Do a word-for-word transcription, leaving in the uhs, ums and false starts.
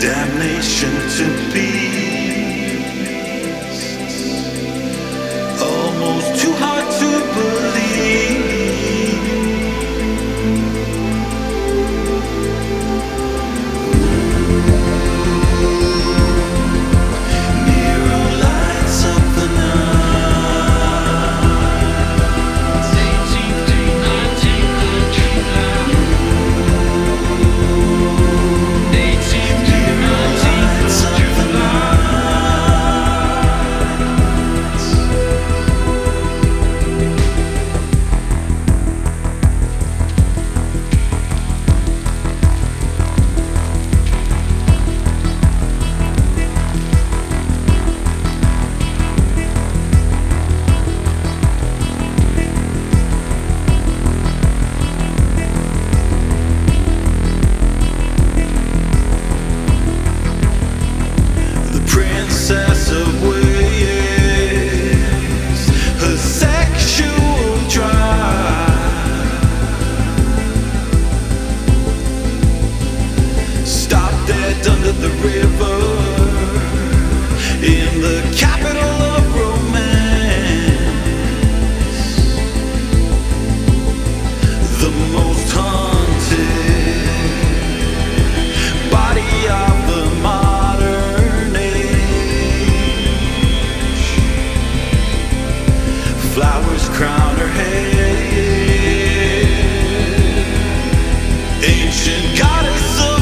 damnation to beasts, almost too hard to believe. Nero lights up the night. eighteenth to nineteenth of July. eighteenth to nineteenth of July. The princess of Wales, her sexual drive, stopped dead under the river in the capital of romance, the most haunted body of the modern age. Flowers crown her head, ancient goddess of